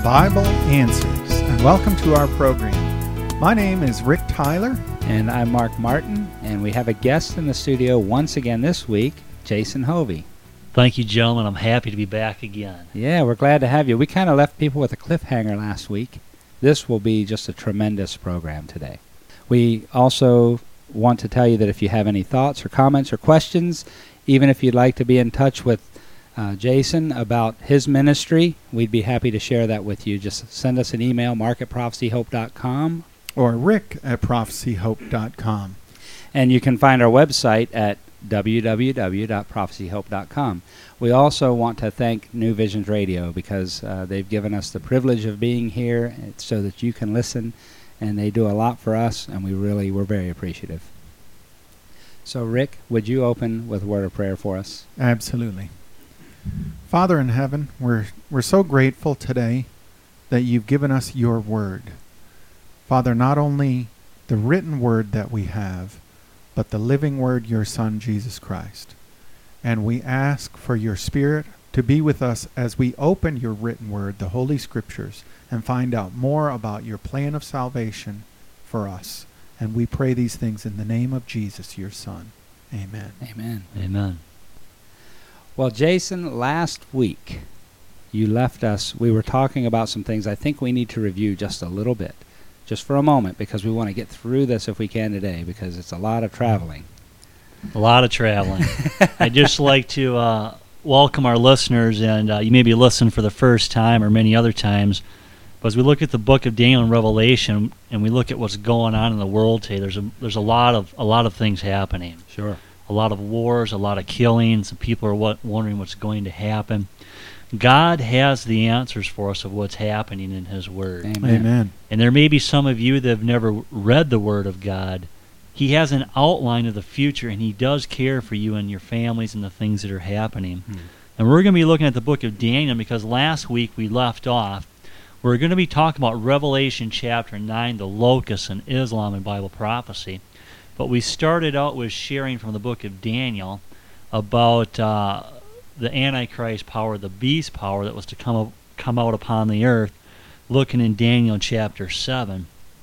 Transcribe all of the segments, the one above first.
Bible Answers, and welcome to our program. My name is Rick Tyler. And I'm Mark Martin, and we have a guest in the studio once again this week, Jason Hovey. Thank you, gentlemen. I'm happy to be back again. Yeah, we're glad to have you. We kind of left people with a cliffhanger last week. This will be just a tremendous program today. We also want to tell you that if you have any thoughts or comments or questions, even if you'd like to be in touch with Jason about his ministry, we'd be happy to share that with you. Just send us an email, mark@prophecyhope.com. Or rick@prophecyhope.com. And you can find our website at www.prophecyhope.com. We also want to thank New Visions Radio because they've given us the privilege of being here so that you can listen, and they do a lot for us, and we're very appreciative. So, Rick, would you open with a word of prayer for us? Absolutely. Father in heaven, we're so grateful today that you've given us your word. Father, not only the written word that we have, but the living word, your Son, Jesus Christ. And we ask for your Spirit to be with us as we open your written word, the Holy Scriptures, and find out more about your plan of salvation for us. And we pray these things in the name of Jesus, your Son. Amen. Amen. Amen. Well, Jason, last week you left us. We were talking about some things I think we need to review just a little bit, just for a moment, because we want to get through this if we can today, because it's a lot of traveling. A lot of traveling. I'd just like to welcome our listeners, and you may be listening for the first time or many other times. But as we look at the book of Daniel and Revelation, and we look at what's going on in the world today, there's a lot of things happening. Sure. A lot of wars, a lot of killings, and people are wondering what's going to happen. God has the answers for us of what's happening in His Word. Amen. Amen. And there may be some of you that have never read the Word of God. He has an outline of the future, and He does care for you and your families and the things that are happening. And we're going to be looking at the book of Daniel because last week we left off. We're going to be talking about Revelation chapter 9, the locusts in Islam and Bible prophecy. But we started out with sharing from the book of Daniel about the Antichrist power, the beast power that was to come out upon the earth, looking in Daniel chapter 7.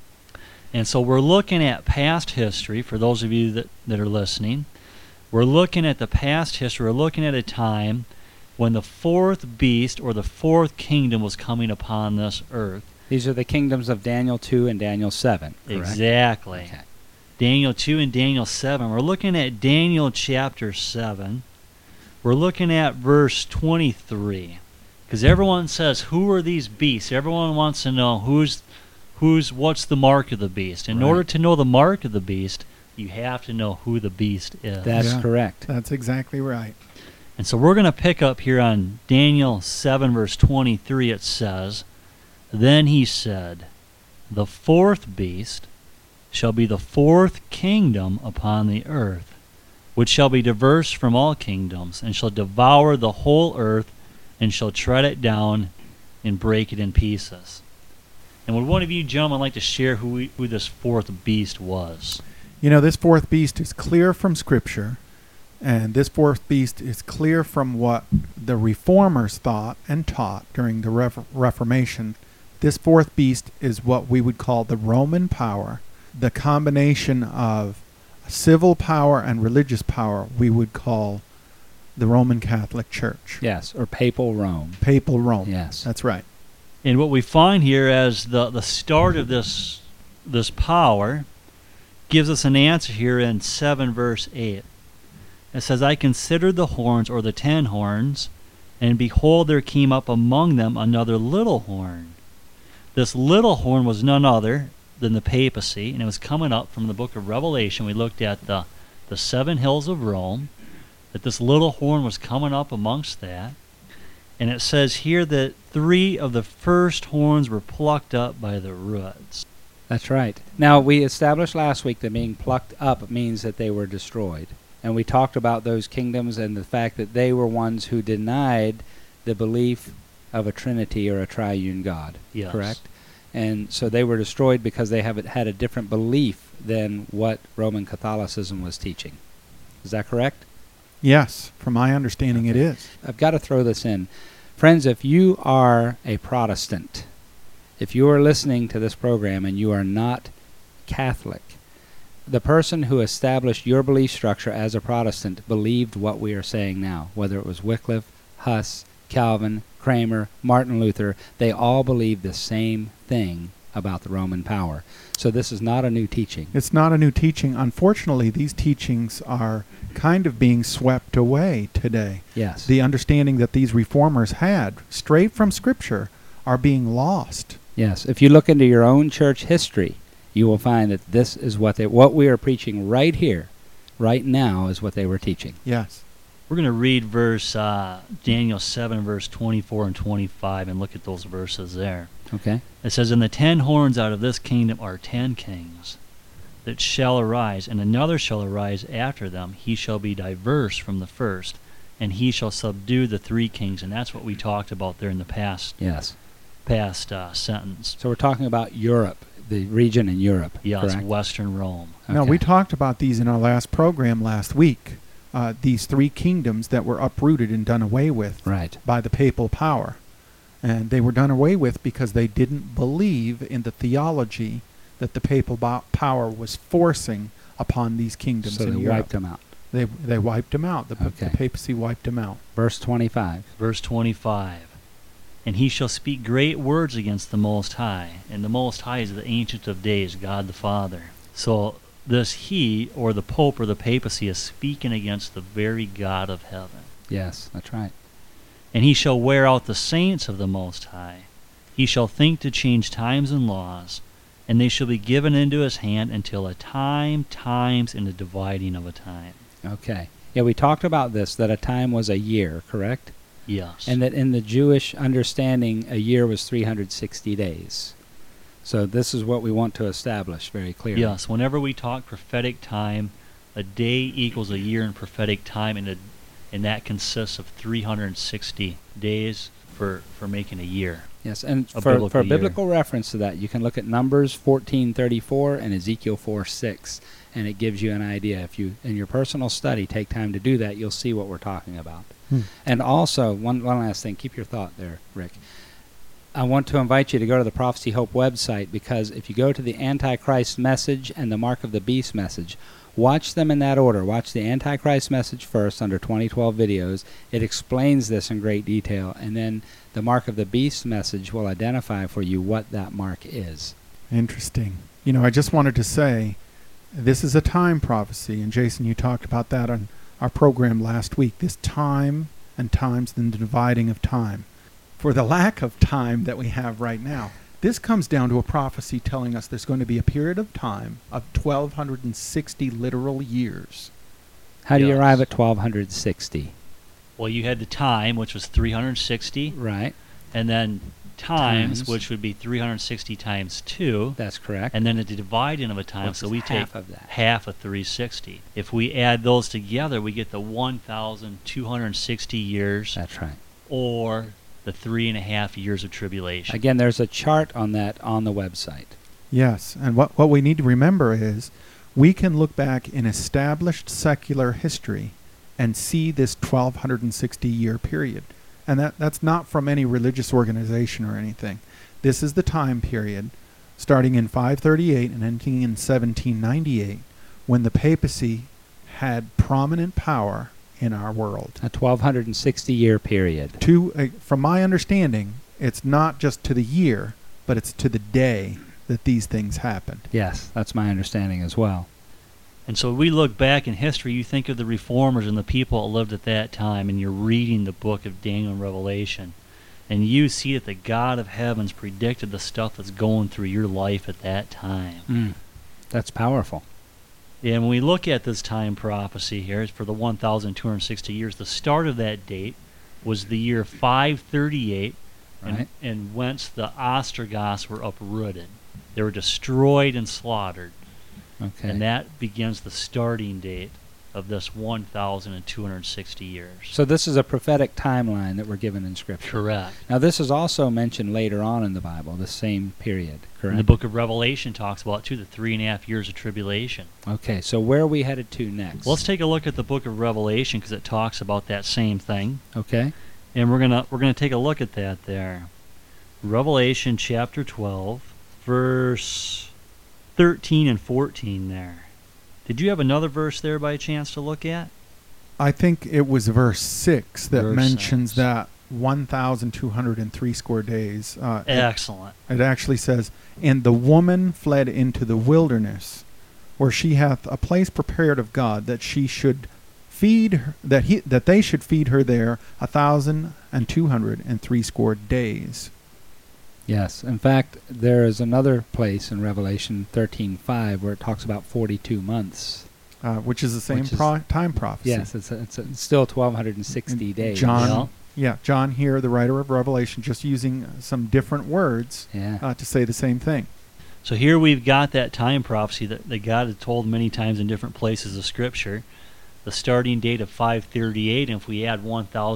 And so we're looking at past history, for those of you that are listening. We're looking at the past history. We're looking at a time when the fourth beast or the fourth kingdom was coming upon this earth. These are the kingdoms of Daniel 2 and Daniel 7, correct? Exactly. Okay. Daniel 2 and Daniel 7. We're looking at Daniel chapter 7. We're looking at verse 23. Because everyone says, who are these beasts? Everyone wants to know what's the mark of the beast. In order to know the mark of the beast, you have to know who the beast is. That's correct. That's exactly right. And so we're going to pick up here on Daniel 7 verse 23. It says, Then he said, The fourth beast shall be the fourth kingdom upon the earth, which shall be diverse from all kingdoms, and shall devour the whole earth, and shall tread it down and break it in pieces. And would one of you gentlemen like to share who this fourth beast was? You know, this fourth beast is clear from Scripture, and this fourth beast is clear from what the Reformers thought and taught during the Reformation. This fourth beast is what we would call the Roman power, the combination of civil power and religious power we would call the Roman Catholic Church. Yes, or Papal Rome. Papal Rome. Yes. That's right. And what we find here as the start of this power gives us an answer here in 7 verse 8. It says, I considered the horns, or the 10 horns, and behold, there came up among them another little horn. This little horn was none other than the papacy, and it was coming up from the book of Revelation. We looked at the 7 hills of Rome, that this little horn was coming up amongst that. And it says here that 3 of the first horns were plucked up by the roots. That's right. Now, we established last week that being plucked up means that they were destroyed. And we talked about those kingdoms and the fact that they were ones who denied the belief of a Trinity or a triune God. Yes. Correct? And so they were destroyed because they had a different belief than what Roman Catholicism was teaching. Is that correct? Yes, from my understanding it is. I've got to throw this in. Friends, if you are a Protestant, If you are listening to this program and you are not Catholic, the person who established your belief structure as a Protestant believed what we are saying now, whether it was Wycliffe, Huss, Calvin, Kramer, Martin Luther. They all believed the same thing about the Roman power. So this is not a new teaching. It's not a new teaching. Unfortunately, these teachings are kind of being swept away today. Yes. The understanding that these reformers had, straight from Scripture, are being lost. Yes. If you look into your own church history, you will find that this is what we are preaching right here, right now, is what they were teaching. Yes. We're going to read Daniel 7, verse 24 and 25, and look at those verses there. Okay. It says, "And the 10 horns out of this kingdom are 10 kings that shall arise, and another shall arise after them. He shall be diverse from the first, and he shall subdue the 3 kings." And that's what we talked about there in the past Yes. sentence. So we're talking about Europe, the region in Europe. Yes, correct? Western Rome. Now, Okay. we talked about these in our last program last week. These 3 kingdoms that were uprooted and done away with Right. by the papal power. And they were done away with because they didn't believe in the theology that the papal power was forcing upon these kingdoms So in they Europe. wiped them out. They wiped them out. The Okay. papacy wiped them out. Verse 25. Verse 25. "And he shall speak great words against the Most High." And the Most High is the Ancient of Days, God the Father. So this he, or the Pope or the papacy, is speaking against the very God of heaven. Yes, that's right. "And he shall wear out the saints of the Most High. He shall think to change times and laws, and they shall be given into his hand until a times, and a dividing of a time." Okay. Yeah, we talked about this, that a time was a year, correct? Yes. And that in the Jewish understanding, a year was 360 days. So this is what we want to establish very clearly. Yes, whenever we talk prophetic time, a day equals a year in prophetic time, and that consists of 360 days for making a year. Yes, and A for biblical year. biblical reference to that, you can look at Numbers 14:34 and Ezekiel 4:6, and it gives you an idea. If you, in your personal study, take time to do that, you'll see what we're talking about. And also, one last thing, keep your thought there, Rick. I want to invite you to go to the Prophecy Hope website, because if you go to the Antichrist message and the Mark of the Beast message, watch them in that order. Watch the Antichrist message first under 2012 videos. It explains this in great detail, and then the Mark of the Beast message will identify for you what that mark is. Interesting. You know, I just wanted to say, this is a time prophecy, and Jason, you talked about that on our program last week. This time and times, then the dividing of time. For the lack of time that we have right now, this comes down to a prophecy telling us there's going to be a period of time of 1,260 literal years. How do you Yes. arrive at 1260? Well, you had the time, which was 360, Right, and then times, Times. which would be 360 times 2, that's correct. and then the dividing of a time, Which so is we half take of that. half of 360. If we add those together, we get the 1,260 years, That's right. or the 3.5 years of tribulation. Again, there's a chart on that on the website. Yes, and what we need to remember is we can look back in established secular history and see this 1,260-year period. And that's not from any religious organization or anything. This is the time period starting in 538 and ending in 1798, when the papacy had prominent power in our world. A 1260-year period. From my understanding, it's not just to the year, but it's to the day that these things happened. Yes, that's my understanding as well. And so we look back in history, you think of the reformers and the people that lived at that time, and you're reading the book of Daniel and Revelation, and you see that the God of heavens predicted the stuff that's going through your life at that time. That's powerful. And when we look at this time prophecy here, it's for the 1,260 years. The start of that date was the year 538, Right. and whence the Ostrogoths were uprooted. They were destroyed and slaughtered. Okay. And that begins the starting date of this 1,260 years. So this is a prophetic timeline that we're given in Scripture. Correct. Now this is also mentioned later on in the Bible, the same period, correct? And the book of Revelation talks about, too, the 3.5 years of tribulation. Okay, so where are we headed to next? Well, let's take a look at the book of Revelation, because it talks about that same thing. Okay. And we're gonna take a look at that there. Revelation chapter 12, verse 13 and 14 there. Did you have another verse there by chance to look at? I think it was verse 6 that Verse mentions 6. that 1,203 score days. Excellent. It actually says, "And the woman fled into the wilderness, where she hath a place prepared of God, that she should feed her, that they should feed her there 1,203 score days." Yes. In fact, there is another place in Revelation 13:5 where it talks about 42 months. Which is the same Which is- time prophecy. Yes, it's still 1,260 days. John, John here, the writer of Revelation, just using some different words Yeah. to say the same thing. So here we've got that time prophecy that God had told many times in different places of Scripture. The starting date of 538, and if we add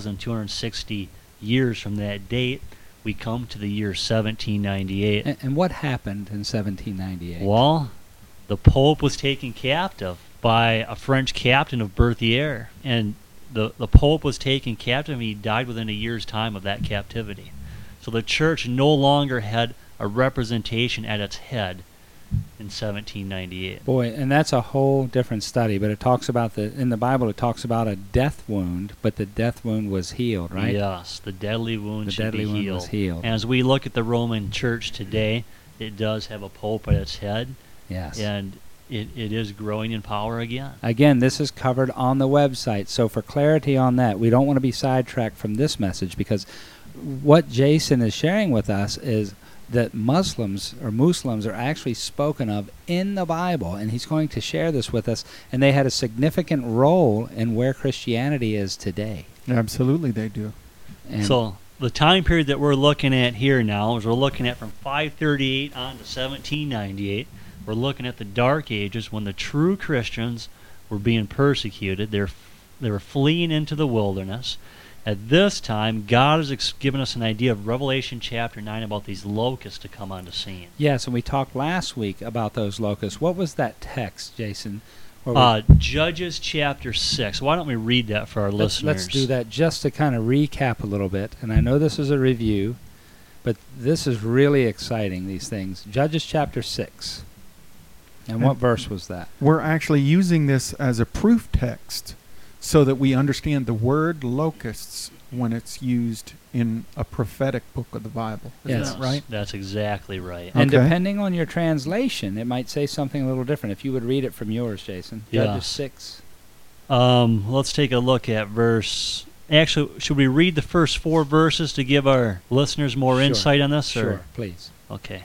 1,260 years from that date, we come to the year 1798. And what happened in 1798? Well, the Pope was taken captive by a French captain of Berthier, and the Pope was taken captive, and he died within a year's time of that captivity. So the Church no longer had a representation at its head in 1798. Boy, and that's a whole different study, but it talks about in the Bible it talks about a death wound, but the death wound was healed, right? Yes, the deadly wound The should deadly be wound healed. was healed. And as we look at the Roman Church today, it does have a Pope at its head, Yes. and it is growing in power again. Again, this is covered on the website, so for clarity on that, we don't want to be sidetracked from this message, because what Jason is sharing with us is that Muslims are actually spoken of in the Bible, and he's going to share this with us, and they had a significant role in where Christianity is today. Absolutely, they do. And So the time period that we're looking at here now is we're looking at from 538 on to 1798. We're looking at the Dark Ages when the true Christians were being persecuted. They were fleeing into the wilderness. At this time, God has given us an idea of Revelation chapter 9 about these locusts to come onto scene. yes, and we talked last week about those locusts. What was that text, Jason? Where Judges chapter 6. Why don't we read that for our listeners? Let's do that just to kind of recap a little bit. And I know this is a review, but this is really exciting, these things. Judges chapter 6. And what verse was that? We're actually using this as a proof text so that we understand the word locusts when it's used in a prophetic book of the Bible. Isn't Yes. that right? That's exactly right. And Okay. depending on your translation, it might say something a little different. If you would read it from yours, Jason. Yes. Judges 6. Let's take a look at verse. Actually, should we read the first 4 verses to give our listeners more Sure. insight on this? Sure, please. Okay.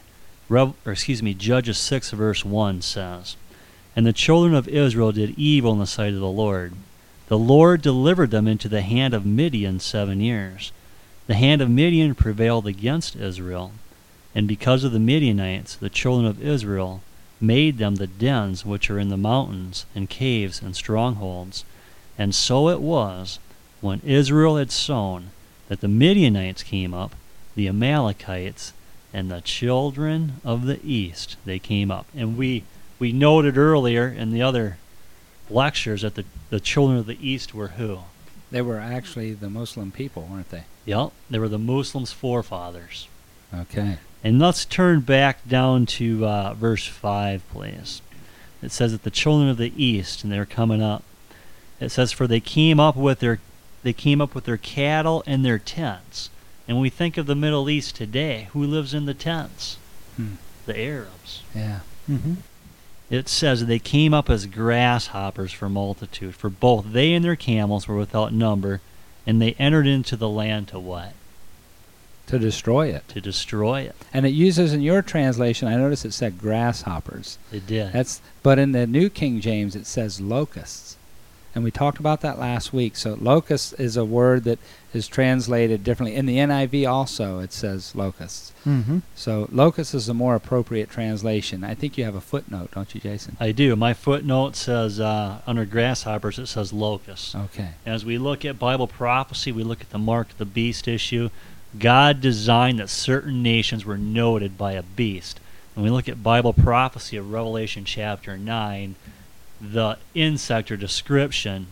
Judges 6 verse 1 says, "And the children of Israel did evil in the sight of the Lord. The Lord delivered them into the hand of Midian 7 years. The hand of Midian prevailed against Israel, and because of the Midianites, the children of Israel made them the dens which are in the mountains, and caves, and strongholds. And so it was, when Israel had sown, that the Midianites came up, the Amalekites, and the children of the east, they came up." And we noted earlier in the other lectures that the children of the east were who? They were actually the Muslim people, weren't they? Yep, they were the Muslims' forefathers. Okay. And let's turn back down to verse 5, please. It says that the children of the east, and they're coming up. It says, "For they came up with their cattle and their tents." And when we think of the Middle East today, who lives in the tents? The Arabs. Yeah. Mm-hmm. It says they came up as grasshoppers for multitude, for both they and their camels were without number, and they entered into the land to what? To destroy it. To destroy it. And it uses in your translation, I noticed it said grasshoppers. It did. But in the New King James it says locusts. And we talked about that last week. So locust is a word that is translated differently. In the NIV also it says locusts. Mm-hmm. So locust is a more appropriate translation. I think you have a footnote, don't you, Jason? I do. My footnote says, under grasshoppers, it says locusts. Okay. As we look at Bible prophecy, we look at the mark of the beast issue. God designed that certain nations were noted by a beast. When we look at Bible prophecy of Revelation chapter 9, the insect or description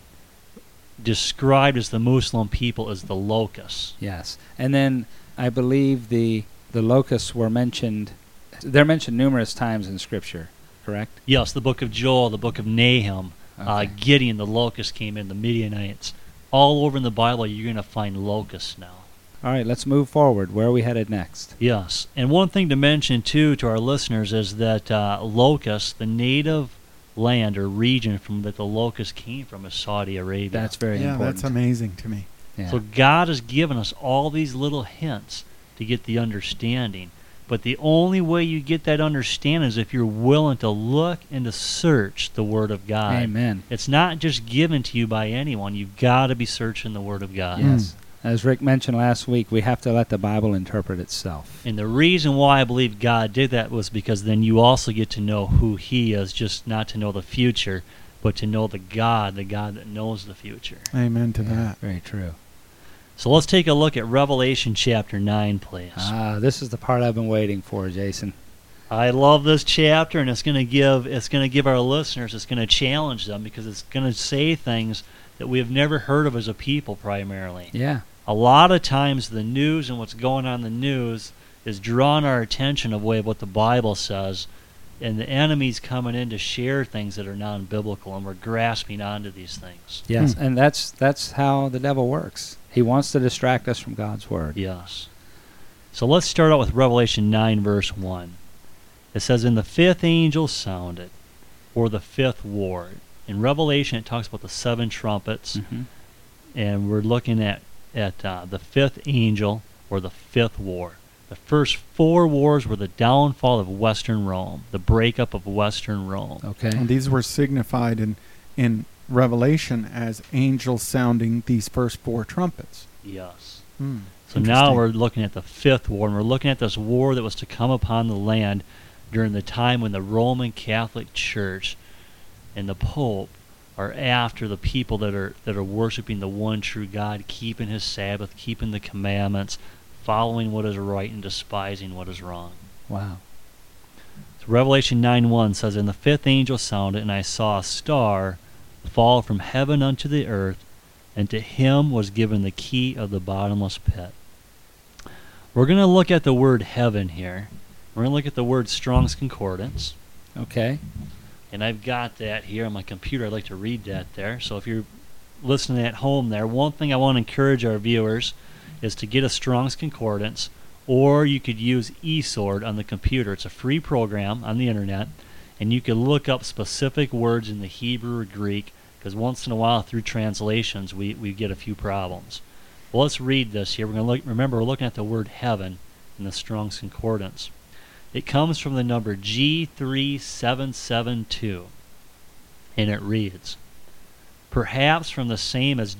described as the Muslim people is the locusts. Yes. And then I believe the the locusts were mentioned. They're mentioned numerous times in Scripture, correct? Yes, the book of Joel, the book of Nahum, Okay. Gideon, the locust came in, the Midianites. All over in the Bible, you're going to find locusts now. All right, let's move forward. Where are we headed next? Yes, and one thing to mention, too, to our listeners is that locusts, the native land or region from that the locust came from is Saudi Arabia. That's very Yeah, important. that's amazing to me. Yeah. So God has given us all these little hints to get the understanding. But the only way you get that understanding is if you're willing to look and to search the Word of God. Amen. It's not just given to you by anyone. You've got to be searching the Word of God. Yes. As Rick mentioned last week, we have to let the Bible interpret itself. And the reason why I believe God did that was because then you also get to know who He is, just not to know the future, but to know the God that knows the future. Amen to Yeah, that. very true. So let's take a look at Revelation chapter 9, please. This is the part I've been waiting for, Jason. I love this chapter, and it's going to give our listeners, it's going to challenge them because it's going to say things that we have never heard of as a people primarily. Yeah. A lot of times the news and what's going on in the news is drawing our attention away what the Bible says, and the enemy's coming in to share things that are non-biblical, and we're grasping onto these things. Yes, and that's how the devil works. He wants to distract us from God's Word. Yes. So let's start out with Revelation 9, verse 1. It says, "And the fifth angel sounded," or the fifth war. In Revelation, it talks about the 7 trumpets, Mhm. and we're looking at the fifth angel, or the fifth war. The first 4 wars were the downfall of Western Rome, the breakup of Western Rome. Okay. And these were signified in Revelation as angels sounding these first 4 trumpets. Yes. Hmm. So now we're looking at the 5th war, and we're looking at this war that was to come upon the land during the time when the Roman Catholic Church and the Pope are after the people that are worshiping the one true God, keeping His Sabbath, keeping the commandments, following what is right and despising what is wrong. Wow. So Revelation 9:1 says, "And the fifth angel sounded, and I saw a star fall from heaven unto the earth, and to him was given the key of the bottomless pit." We're going to look at the word heaven here. We're going to look at the word Strong's Concordance. Okay. And I've got that here on my computer. I'd like to read that there. So if you're listening at home there, one thing I want to encourage our viewers is to get a Strong's Concordance, or you could use eSword on the computer. It's a free program on the internet, and you can look up specific words in the Hebrew or Greek, because once in a while through translations we get a few problems. Well, let's read this here. We're going to look. Remember, we're looking at the word heaven in the Strong's Concordance. It comes from the number G3772, and it reads, "Perhaps from the same as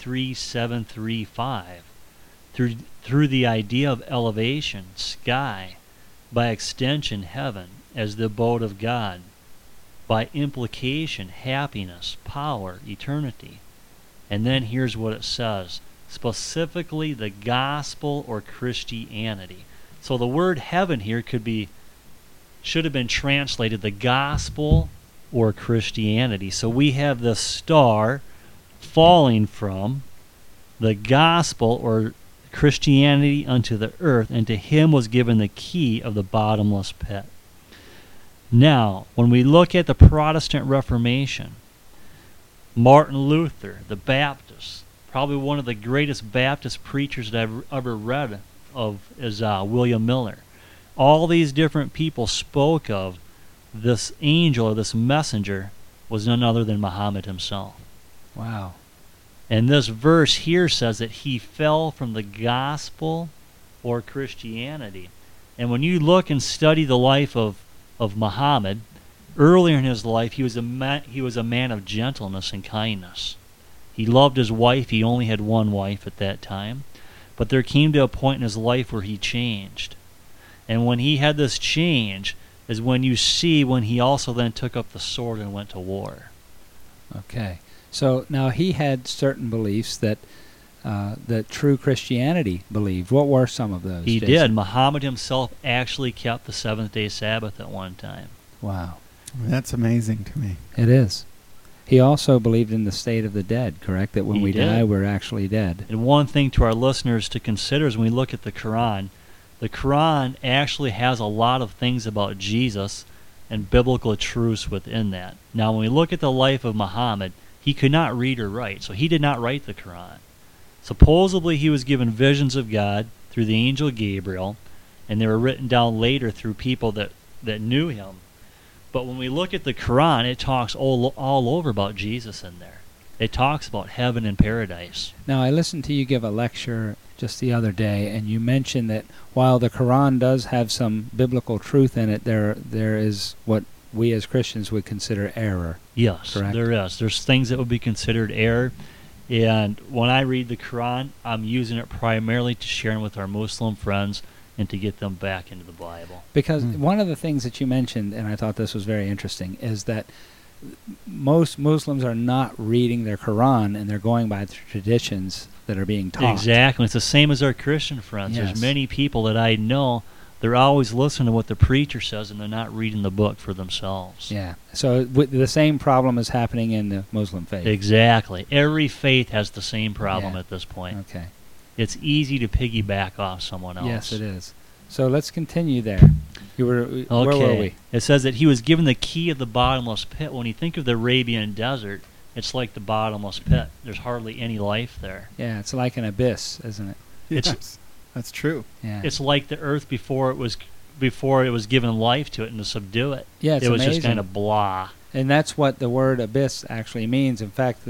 G3735, through the idea of elevation, sky, by extension heaven, as the abode of God, by implication happiness, power, eternity." And then here's what it says, specifically the gospel or Christianity. So the word heaven here should have been translated the gospel or Christianity. So we have the star falling from the gospel or Christianity unto the earth, and to him was given the key of the bottomless pit. Now, when we look at the Protestant Reformation, Martin Luther, the Baptist, probably one of the greatest Baptist preachers that I've ever read of is William Miller. All these different people spoke of this angel or this messenger was none other than Muhammad himself. Wow. And this verse here says that he fell from the gospel or Christianity. And when you look and study the life of Muhammad, earlier in his life he was a man of gentleness and kindness. He loved his wife. He only had one wife at that time. But there came to a point in his life where he changed. And when he had this change is when you see when he also then took up the sword and went to war. Okay. So now he had certain beliefs that true Christianity believed. What were some of those? He Jason? did. Muhammad himself actually kept the seventh-day Sabbath at one time. Wow. That's amazing to me. It is. He also believed in the state of the dead, correct? That when He we did. die, we're actually dead. And one thing to our listeners to consider is when we look at the Quran The Quran actually has a lot of things about Jesus and biblical truths within that. Now, when we look at the life of Muhammad, he could not read or write, so he did not write the Quran. Supposedly, he was given visions of God through the angel Gabriel, and they were written down later through people that knew him. But when we look at the Quran, it talks all over about Jesus in there. It talks about heaven and paradise. Now, I listened to you give a lecture just the other day, and you mentioned that while the Quran does have some biblical truth in it, there is what we as Christians would consider error. Yes, correct? There is. There's things that would be considered error. And when I read the Quran, I'm using it primarily to share with our Muslim friends and to get them back into the Bible. Because one of the things that you mentioned, and I thought this was very interesting, is that most Muslims are not reading their Quran, and they're going by the traditions that are being taught. Exactly. It's the same as our Christian friends. Yes. There's many people that I know, they're always listening to what the preacher says, and they're not reading the book for themselves. Yeah. So the same problem is happening in the Muslim faith. Exactly. Every faith has the same problem Yeah. at this point. Okay. It's easy to piggyback off someone else. Yes, it is. So let's continue there. Where were we? It says that he was given the key of the bottomless pit. When you think of the Arabian desert, it's like the bottomless pit. There's hardly any life there. Yeah, it's like an abyss, isn't it? Yes, that's true. Yeah. It's like the earth before it was given life to it and to subdue it. Yeah, it's it was amazing. just kind of blah. And that's what the word abyss actually means. In fact,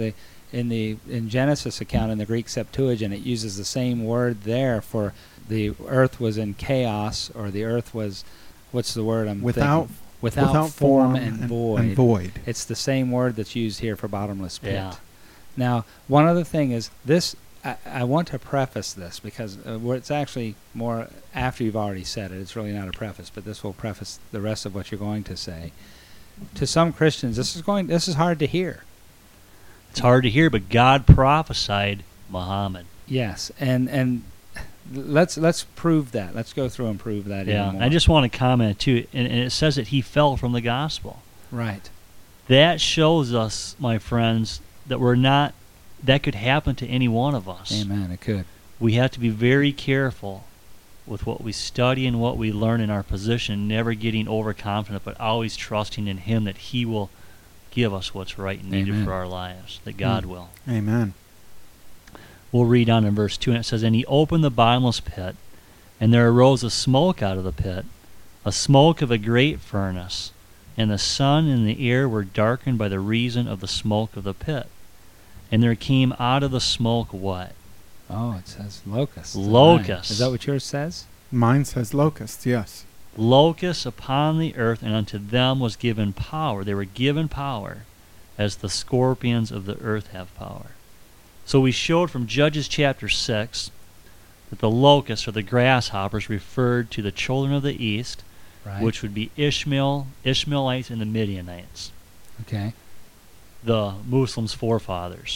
in Genesis account in the Greek Septuagint, it uses the same word there for the earth was in chaos, or the earth was, what's the word I'm Without thinking? Without form and void. And It's the same word that's used here for bottomless pit. Yeah. Now, one other thing is this. I want to preface this because it's actually more after you've already said it. It's really not a preface, but this will preface the rest of what you're going to say. To some Christians, this is hard to hear. It's hard to hear, but God prophesied Muhammad. Yes, and let's prove that. Let's go through and prove that. Yeah, even more. I just want to comment too, and it says that he fell from the gospel. Right. That shows us, my friends, that that could happen to any one of us. Amen. It could. We have to be very careful with what we study and what we learn in our position, never getting overconfident, but always trusting in him that he will give us what's right and needed Amen. for our lives, that God will. Amen. We'll read on in verse 2, and it says, "And he opened the bottomless pit, and there arose a smoke out of the pit, a smoke of a great furnace, and the sun and the air were darkened by the reason of the smoke of the pit. And there came out of the smoke" what? Oh, it says locusts. Locusts. Is that what yours says? Mine says locusts, yes. "Locusts upon the earth, and unto them was given power." They were given power as the scorpions of the earth have power. So we showed from Judges chapter 6 that the locusts, or the grasshoppers, referred to the children of the east, Right. which would be Ishmaelites, and the Midianites, Okay. the Muslims' forefathers.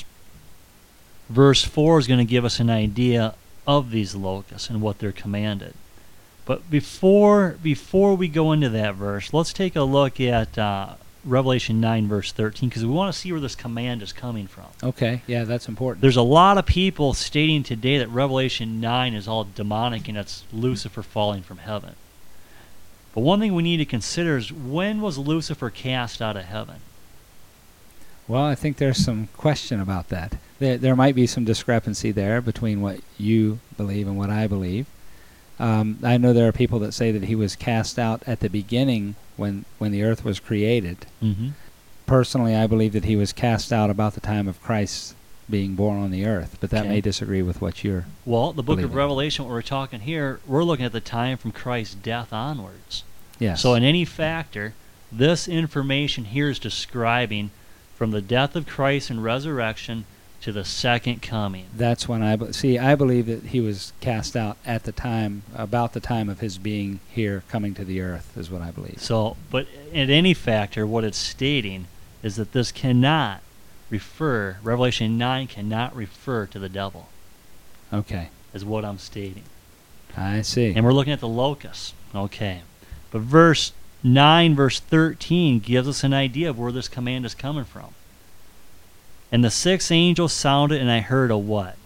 Verse 4 is going to give us an idea of these locusts and what they're commanded. But before we go into that verse, let's take a look at Revelation 9, verse 13, because we want to see where this command is coming from. Okay. Yeah, that's important. There's a lot of people stating today that Revelation 9 is all demonic and it's Lucifer falling from heaven. But one thing we need to consider is, when was Lucifer cast out of heaven? Well, I think there's some question about that. There might be some discrepancy there between what you believe and what I believe. I know there are people that say that he was cast out at the beginning when the earth was created. Mm-hmm. Personally, I believe that he was cast out about the time of Christ being born on the earth, but that Okay. may disagree with what you're... Well, the book of Believing. Revelation, what we're talking here, we're looking at the time from Christ's death onwards. Yes. So in any factor, this information here is describing from the death of Christ and resurrection to the second coming. That's when I believe that he was cast out at the time, about the time of his being here, coming to the earth, is what I believe. So, but in any factor, what it's stating is that this cannot refer, Revelation 9 cannot refer to the devil, Okay. is what I'm stating. I see. And we're looking at the locusts. Okay. But verse 9, verse 13 gives us an idea of where this command is coming from. "And the sixth angel sounded, and I heard a" what?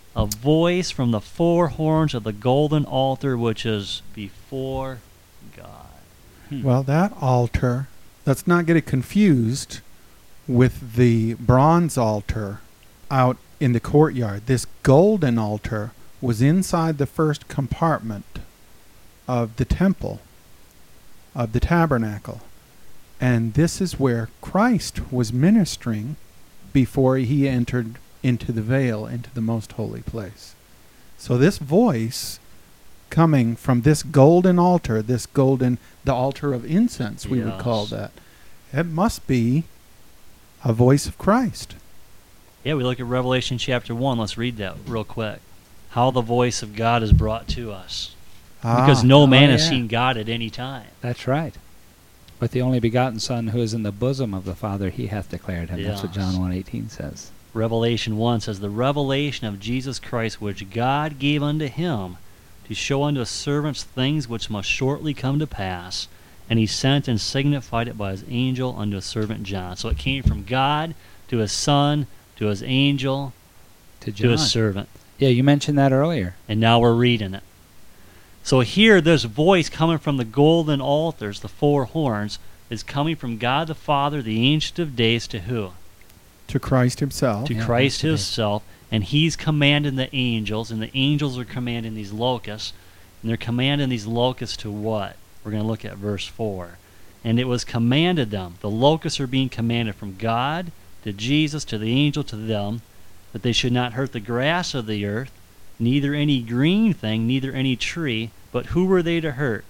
a voice from the four horns of the golden altar which is before God. Well, that altar, let's not get it confused with the bronze altar out in the courtyard. This golden altar was inside the first compartment of the temple, of the tabernacle. And this is where Christ was ministering before he entered into the veil, into the most holy place. So this voice coming from this golden altar, the altar of incense, we would call that, it must be a voice of Christ. Yeah, we look at Revelation chapter 1. Let's read that real quick. How the voice of God is brought to us. Because no man has seen God at any time. That's right. But the only begotten Son who is in the bosom of the Father, he hath declared him. That's what John 1:18 says. Revelation 1 says, the revelation of Jesus Christ, which God gave unto him, to show unto his servants things which must shortly come to pass. And he sent and signified it by his angel unto his servant John. So it came from God to his Son, to his angel, to his servant. Yeah, you mentioned that earlier. And now we're reading it. So here, this voice coming from the golden altars, the four horns, is coming from God the Father, the Ancient of Days, to who? To Christ himself. To Christ himself. And he's commanding the angels, and the angels are commanding these locusts. And they're commanding these locusts to what? We're going to look at verse 4. And it was commanded them. The locusts are being commanded from God to Jesus, to the angel, to them, that they should not hurt the grass of the earth, neither any green thing, neither any tree. But who were they to hurt?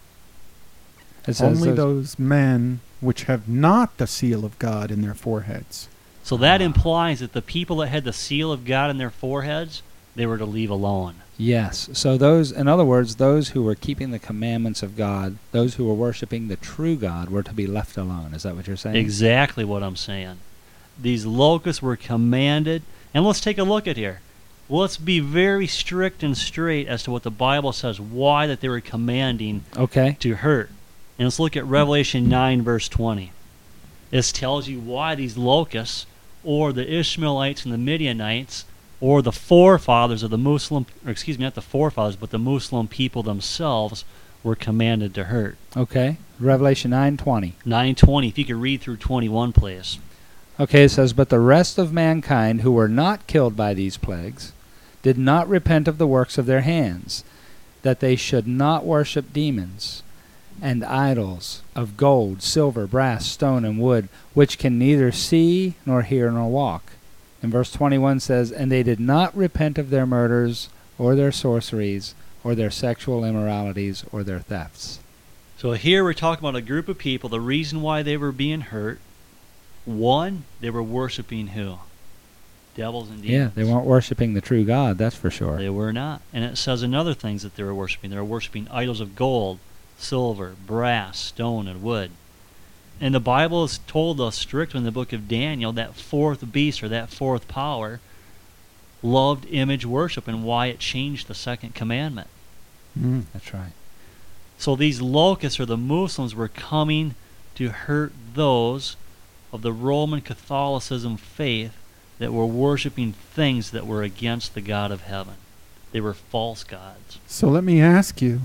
Only those men which have not the seal of God in their foreheads. So that implies that the people that had the seal of God in their foreheads, they were to leave alone. Yes. So those, in other words, those who were keeping the commandments of God, those who were worshiping the true God, were to be left alone. Is that what you're saying? Exactly what I'm saying. These locusts were commanded, and let's take a look at here. Well, let's be very strict and straight as to what the Bible says, why that they were commanding to hurt. And let's look at Revelation 9, verse 20. This tells you why these locusts, or the Ishmaelites and the Midianites, or the forefathers of the Muslim, or excuse me, not the forefathers, but the Muslim people themselves were commanded to hurt. Okay. Revelation 9:20. 9:20. If you could read through 21, please. Okay, it says, but the rest of mankind who were not killed by these plagues did not repent of the works of their hands, that they should not worship demons and idols of gold, silver, brass, stone, and wood, which can neither see nor hear nor walk. And verse 21 says, and they did not repent of their murders, or their sorceries, or their sexual immoralities, or their thefts. So here we're talking about a group of people, the reason why they were being hurt. One, they were worshiping who? Devils and demons. Yeah, they weren't worshiping the true God, that's for sure. They were not. And it says in other things that they were worshiping. They were worshiping idols of gold, silver, brass, stone, and wood. And the Bible has told us strictly in the book of Daniel that fourth beast, or that fourth power, loved image worship, and why it changed the second commandment. That's right. So these locusts, or the Muslims, were coming to hurt those of the Roman Catholicism faith that were worshiping things that were against the God of heaven. They were false gods. So let me ask you,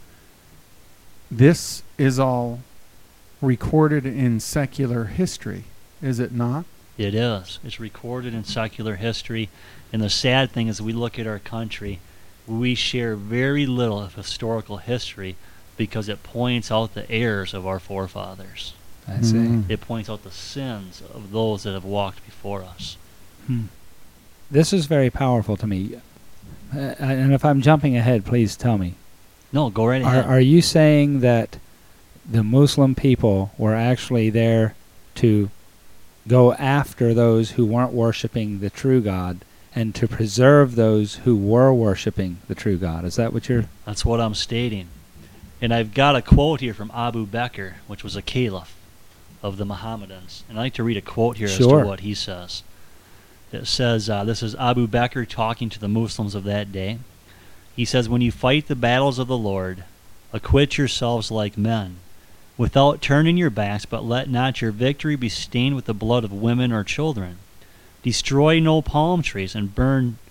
this is all recorded in secular history, is it not? It is. It's recorded in secular history. And the sad thing is, we look at our country, we share very little of historical history because it points out the errors of our forefathers. I see. It points out the sins of those that have walked before us. This is very powerful to me. And if I'm jumping ahead, please tell me. No, go right ahead. Are you saying that the Muslim people were actually there to go after those who weren't worshiping the true God and to preserve those who were worshiping the true God? Is that what you're... That's what I'm stating. And I've got a quote here from Abu Bakr, which was a caliph of the Mohammedans. And I'd like to read a quote here as to what he says. It says, this is Abu Bakr talking to the Muslims of that day. He says, when you fight the battles of the Lord, acquit yourselves like men, without turning your backs, but let not your victory be stained with the blood of women or children. Destroy no palm trees and burn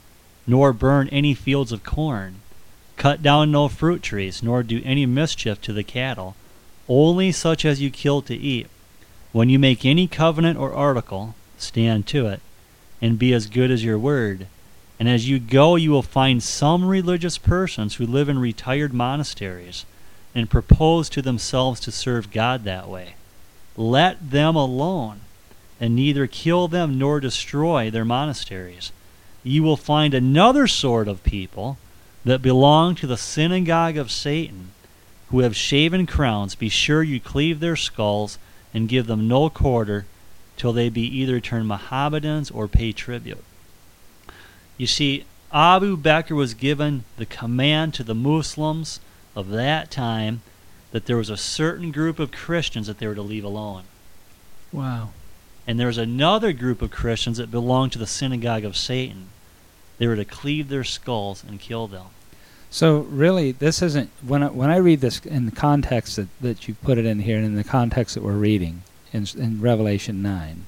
nor burn any fields of corn. Cut down no fruit trees, nor do any mischief to the cattle, only such as you kill to eat. When you make any covenant or article, stand to it, and be as good as your word. And as you go, you will find some religious persons who live in retired monasteries and propose to themselves to serve God that way. Let them alone, and neither kill them nor destroy their monasteries. You will find another sort of people that belong to the synagogue of Satan, who have shaven crowns. Be sure you cleave their skulls and give them no quarter till they be either turned Mohammedans or pay tribute. You see, Abu Bakr was given the command to the Muslims of that time that there was a certain group of Christians that they were to leave alone. Wow. And there was another group of Christians that belonged to the synagogue of Satan. They were to cleave their skulls and kill them. So really, this isn't, when I read this in the context that you put it in here, and in the context that we're reading in Revelation 9,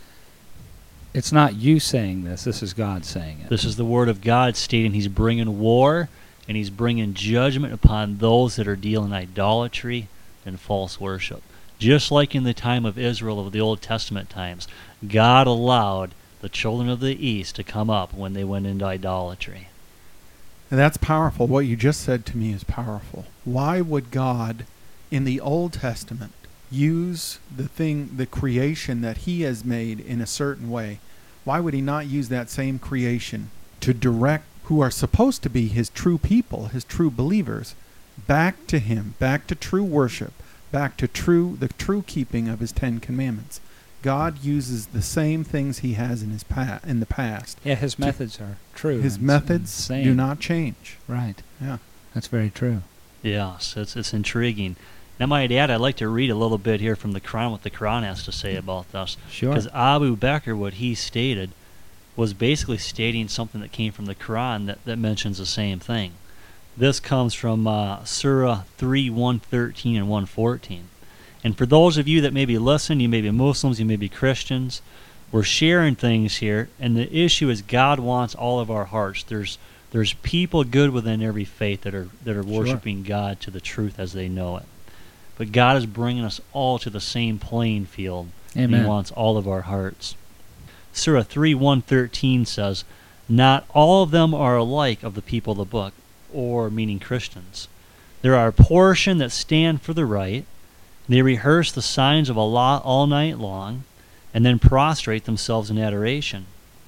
it's not you saying this is God saying it. This is the word of God stating he's bringing war and he's bringing judgment upon those that are dealing idolatry and false worship. Just like in the time of Israel of the Old Testament times, God allowed the children of the East to come up when they went into idolatry. And that's powerful. What you just said to me is powerful. Why would God, in the Old Testament, use the creation that he has made in a certain way? Why would he not use that same creation to direct who are supposed to be his true people, his true believers, back to him, back to true worship, back to the true keeping of his 10 Commandments? God uses the same things he has in the past. Yeah, his methods are true. His methods do not change. Right. Yeah. That's very true. Yes, it's intriguing. Now, might add, I'd like to read a little bit here from the Quran, what the Quran has to say about this. Sure. Because Abu Bakr, what he stated, was basically stating something that came from the Quran that mentions the same thing. This comes from Surah 3, 113 and 114. And for those of you that maybe listen, you may be Muslims, you may be Christians, we're sharing things here, and the issue is God wants all of our hearts. There's people good within every faith that are worshiping God to the truth as they know it. But God is bringing us all to the same playing field. Amen. And he wants all of our hearts. Surah 3, 113 says, "Not all of them are alike of the people of the book," or meaning Christians. "There are a portion that stand for the right. They rehearse the signs of Allah all night long, and then prostrate themselves in adoration."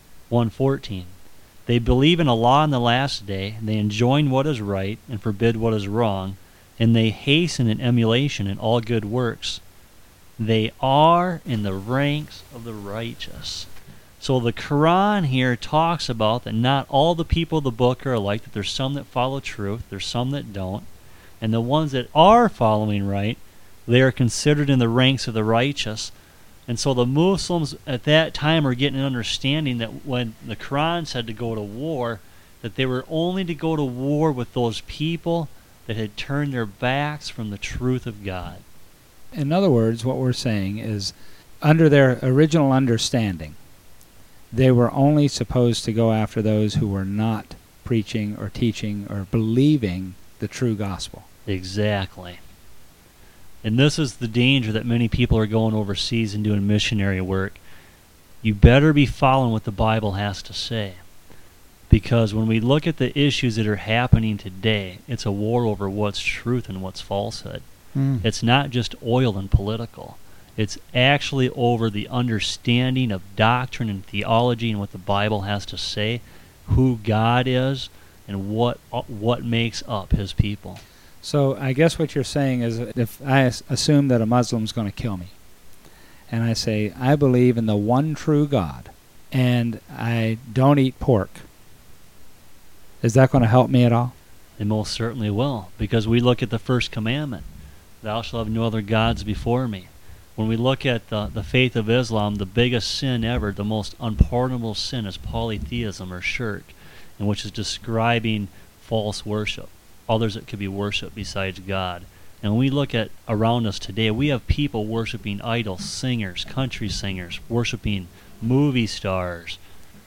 114. "They believe in Allah on the last day, and they enjoin what is right and forbid what is wrong, and they hasten in emulation in all good works. They are in the ranks of the righteous." So the Quran here talks about that not all the people of the book are alike, that there's some that follow truth, there's some that don't, and the ones that are following right, they are considered in the ranks of the righteous. And so the Muslims at that time are getting an understanding that when the Quran said to go to war, that they were only to go to war with those people that had turned their backs from the truth of God. In other words, what we're saying is, under their original understanding, they were only supposed to go after those who were not preaching or teaching or believing the true gospel. Exactly. And this is the danger that many people are going overseas and doing missionary work. You better be following what the Bible has to say. Because when we look at the issues that are happening today, it's a war over what's truth and what's falsehood. It's not just oil and political. It's actually over the understanding of doctrine and theology and what the Bible has to say, who God is, and what makes up his people. So I guess what you're saying is, if I assume that a Muslim's going to kill me, and I say, I believe in the one true God, and I don't eat pork, is that going to help me at all? It most certainly will, because we look at the first commandment, "Thou shalt have no other gods before me." When we look at the faith of Islam, the biggest sin ever, the most unpardonable sin, is polytheism or shirk, in which is describing false worship, others that could be worshipped besides God. And when we look at around us today, we have people worshiping idols, singers, country singers, worshiping movie stars,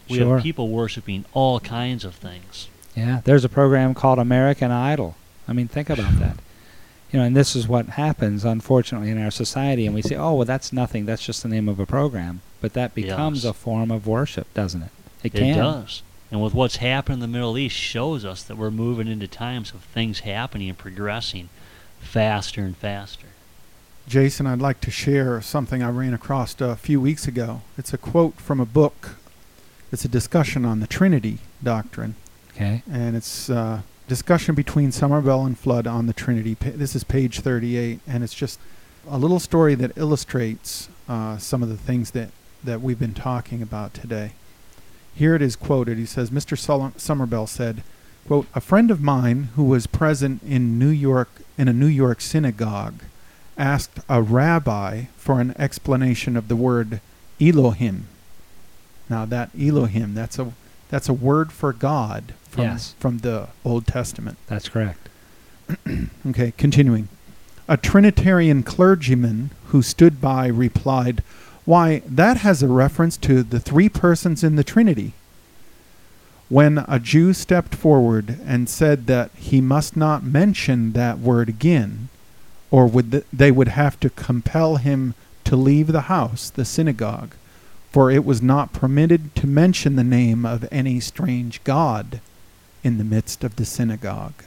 We Sure. have people worshiping all kinds of things. Yeah, there's a program called American Idol. I mean, think about that. And this is what happens, unfortunately, in our society. And we say, oh, well, that's nothing. That's just the name of a program. But that becomes Yes. a form of worship, doesn't it? It It can. does. And with what's happened in the Middle East shows us that we're moving into times of things happening and progressing faster and faster. Jason, I'd like to share something I ran across a few weeks ago. It's a quote from a book. It's a discussion on the Trinity doctrine, Okay. and it's discussion between Somerville and Flood on the Trinity. This is page 38, and it's just a little story that illustrates some of the things that we've been talking about today. Here it is quoted. He says, Mr. Somerville said, quote, "A friend of mine who was present in a New York synagogue asked a rabbi for an explanation of the word Elohim." Now that Elohim, that's a word for God from the Old Testament. That's correct. Okay, continuing. A Trinitarian clergyman who stood by replied, "Why, that has a reference to the three persons in the Trinity." When a Jew stepped forward and said that he must not mention that word again, or they would have to compel him to leave the house, the synagogue, for it was not permitted to mention the name of any strange god in the midst of the synagogue.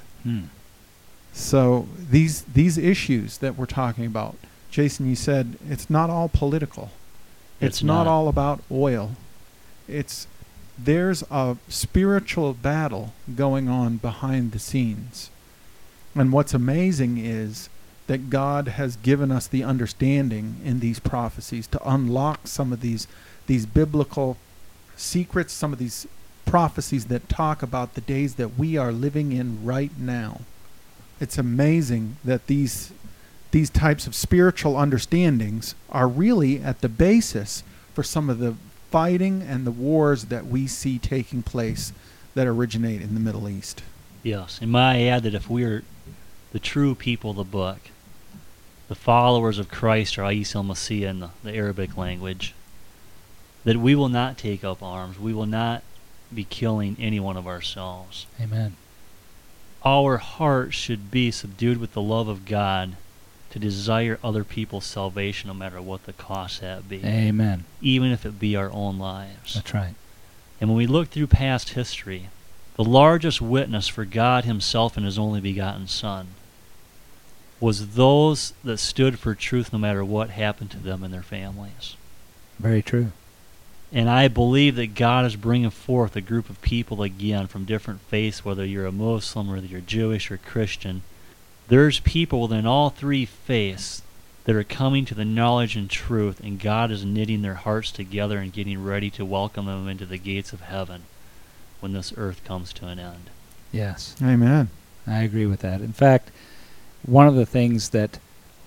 So these issues that we're talking about, Jason, you said it's not all political. It's not all about oil. There's a spiritual battle going on behind the scenes. And what's amazing is that God has given us the understanding in these prophecies to unlock some of these biblical secrets, some of these prophecies that talk about the days that we are living in right now. It's amazing that these types of spiritual understandings are really at the basis for some of the fighting and the wars that we see taking place that originate in the Middle East. Yes, and might I add that if we're the true people of the book, the followers of Christ, or Isa al-Masih in the Arabic language, that we will not take up arms. We will not be killing any one of ourselves. Amen. Our heart should be subdued with the love of God to desire other people's salvation no matter what the cost that be. Amen. Even if it be our own lives. That's right. And when we look through past history, the largest witness for God himself and his only begotten Son was those that stood for truth no matter what happened to them and their families. Very true. And I believe that God is bringing forth a group of people again from different faiths, whether you're a Muslim, whether you're Jewish or Christian. There's people within all three faiths that are coming to the knowledge and truth, and God is knitting their hearts together and getting ready to welcome them into the gates of heaven when this earth comes to an end. Yes. Amen. I agree with that. In fact, one of the things that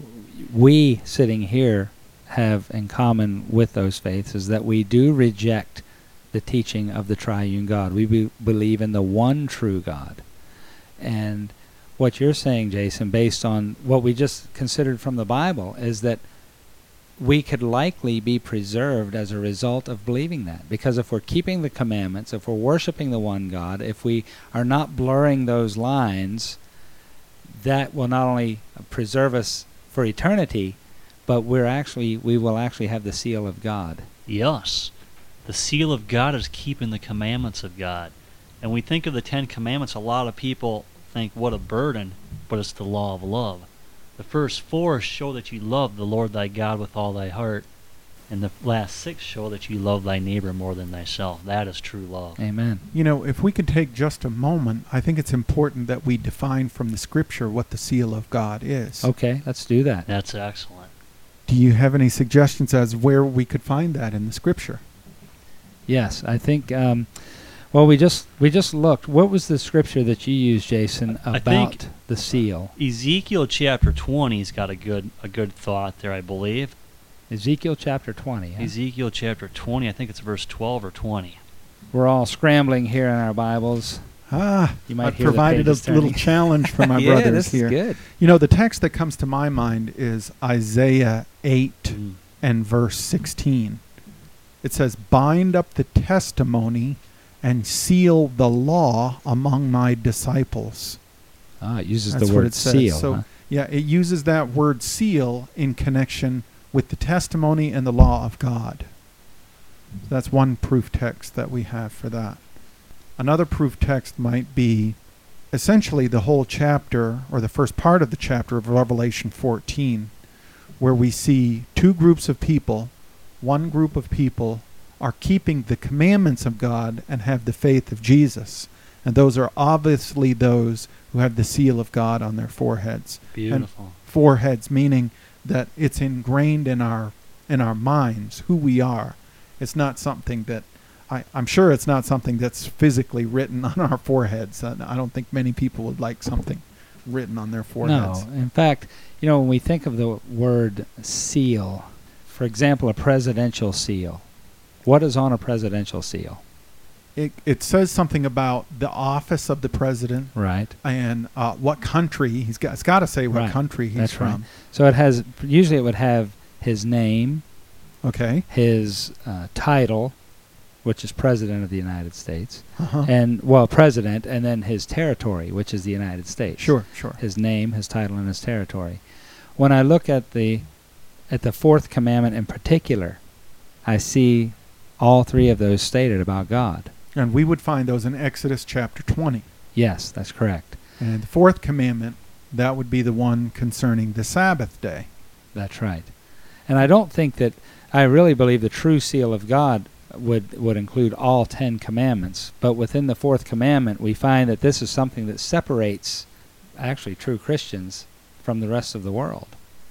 we sitting here have in common with those faiths is that we do reject the teaching of the triune God. We believe in the one true God. And what you're saying, Jason, based on what we just considered from the Bible, is that we could likely be preserved as a result of believing that. Because if we're keeping the commandments, if we're worshiping the one God, if we are not blurring those lines, that will not only preserve us for eternity, but we will actually have the seal of God. Yes. The seal of God is keeping the commandments of God. And we think of the 10 Commandments, a lot of people think, what a burden, but it's the law of love. The first 4 show that you love the Lord thy God with all thy heart, and the last 6 show that you love thy neighbor more than thyself. That is true love. Amen. You know, if we could take just a moment, I think it's important that we define from the Scripture what the seal of God is. Okay, let's do that. That's excellent. Do you have any suggestions as where we could find that in the Scripture? Yes, I think. Well, we just looked. What was the scripture that you used, Jason, about the seal? Ezekiel chapter 20's got a good thought there, I believe. Ezekiel chapter 20. Huh? Ezekiel chapter 20, I think it's verse 12 or 20. We're all scrambling here in our Bibles. You might I've hear the provided a pages turning. little challenge for my Yeah, brothers this here. is good. You know, the text that comes to my mind is Isaiah 8 and verse 16. it says, bind up the testimony and seal the law among my disciples. It uses That's the what word it says. seal. So, huh? yeah, it uses that word seal in connection with the testimony and the law of God. That's one proof text that we have for that. Another proof text might be essentially the whole chapter, or the first part of the chapter of Revelation 14, where we see two groups of people. One group of people are keeping the commandments of God and have the faith of Jesus. And those are obviously those who have the seal of God on their foreheads. Beautiful. And foreheads, meaning that it's ingrained in our minds who we are. It's not something that I'm sure it's not something that's physically written on our foreheads. I don't think many people would like something written on their foreheads. No. In fact, when we think of the word seal, for example, a presidential seal, what is on a presidential seal? It says something about the office of the president, Right. and what country it's got to say what Right. country he's That's from. right. So usually it would have his name, Okay. his title, which is President of the United States, Uh-huh. President, and then his territory, which is the United States. Sure. His name, his title, and his territory. When I look at the fourth commandment in particular, I see all three of those stated about God. And we would find those in Exodus chapter 20. Yes, that's correct. And the fourth commandment, that would be the one concerning the Sabbath day. That's right. And I really believe the true seal of God would include all 10 commandments. But within the fourth commandment, we find that this is something that separates actually true Christians from the rest of the world.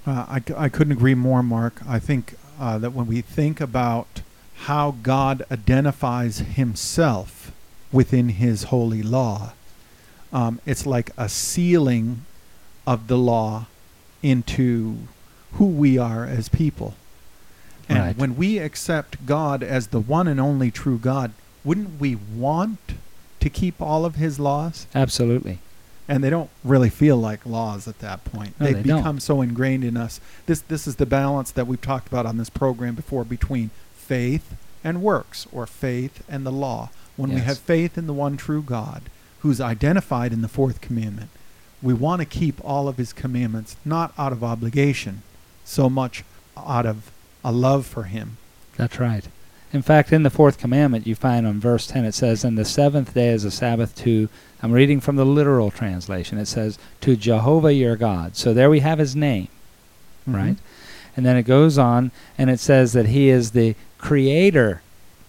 I couldn't agree more, Mark. I think that when we think about how God identifies himself within his holy law, it's like a sealing of the law into who we are as people. And Right. when we accept God as the one and only true God, wouldn't we want to keep all of his laws? Absolutely. And they don't really feel like laws at that point. No, They've they don't. become so ingrained in us. This is the balance that we've talked about on this program before between faith and works, or faith and the law. When we Yes. have faith in the one true God, who's identified in the fourth commandment, we want to keep all of his commandments, not out of obligation, so much out of a love for him. That's right. In fact, in the fourth commandment, you find on verse 10, it says, "And the seventh day is a Sabbath to," I'm reading from the literal translation, it says, "to Jehovah your God." So there we have his name, Mhm. right? And then it goes on, and it says that he is the creator.